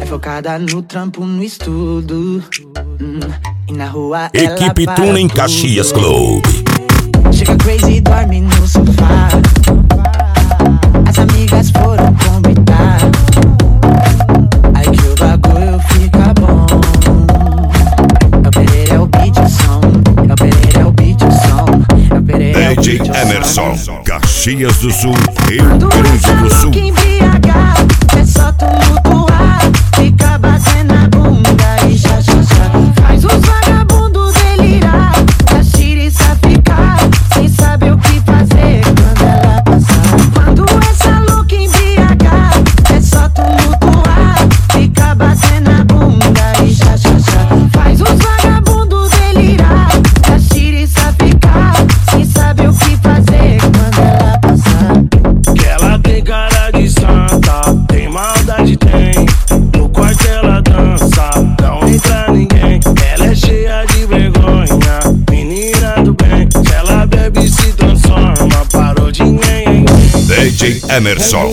é focada no trampo, no estudo. E na rua Equipe ela Tuna em para Caxias tudo. Club. Chega crazy, dorme no sofá. As amigas foram convidar. Aí que o bagulho fica bom. É o Pereira, é o beat, o som. É o Pereira, é o beat, o som. É o Pereira, é o DJ beat, o som. Emerson, Caxias do Sul, Rio Quando Grande essa do Sul. louca embriagar, é só tumultuar. Fica batendo a bunda e já, já, já. Faz os vagabundos delirar. As tiriças ficar sem saber o que fazer quando ela passar. Quando essa louca embriagar, é só tumultuar. Fica batendo a bunda e já, já, já. Faz os vagabundos delirar. As tiriças ficar sem saber o que fazer quando ela passar. Que ela tem cara de santa, tem maldade, tem. No quarto ela dança, não entra ninguém. Ela é cheia de vergonha, menina do bem. Se ela bebe se transforma, parou de nhen. DJ Emerson.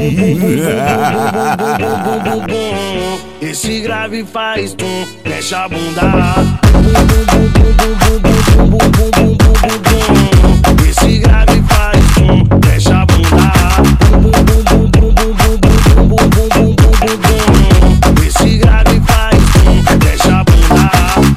Esse grave faz tum, mexe a bunda. Esse grave faz tum, mexe a bunda. Esse grave faz tum, mexe a bunda.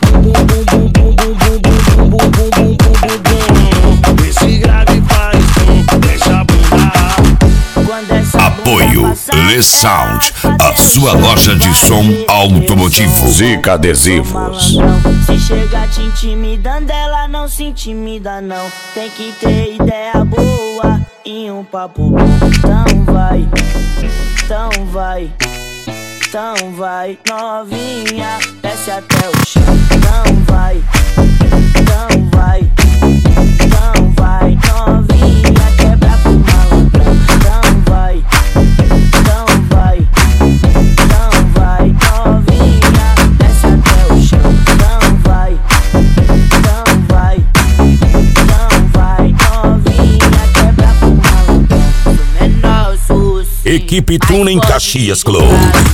Esse grave faz tum, mexe a bunda. Apoio Le Sound, a sua loja de som automotivo. Zica Adesivos. Se chega te intimidando, ela não se intimida não. Tem que ter ideia boa e um papo bom. Então vai, então vai, então vai, novinha, desce até o chão. Então vai, então vai, então vai, novinha, quebra pro malandrão. Então vai, então vai, então vai, novinha, desce até o chão. Então vai, então vai, então vai, novinha, quebra pro malandrão. Sou menor, sou sim. Equipe Tuna em Caxias Club.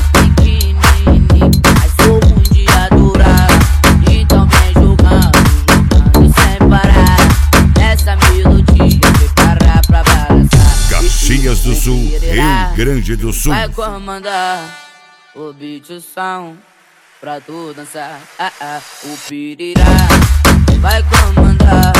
Mas sou ruim de adorar. Então vem jogando, jogando sem parar. Essa melodia prepara pra balançar. Caxias do Sul, Rio Grande do Sul. Vai comandar o beat, o som, pra tu dançar. O pirirá vai comandar